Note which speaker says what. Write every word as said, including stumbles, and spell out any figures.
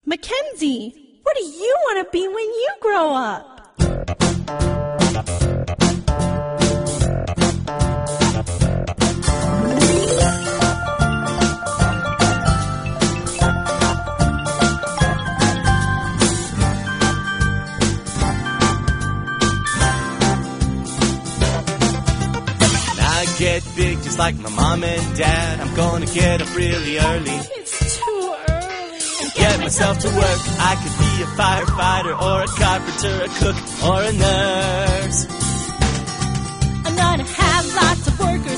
Speaker 1: Mackenzie, what do you want to be when you grow up?
Speaker 2: Get big just like my mom and dad. I'm gonna get up really early.
Speaker 1: It's too early.
Speaker 2: And get myself to work. I could be a firefighter or a carpenter, a cook or a nurse.
Speaker 1: I'm gonna have lots of workers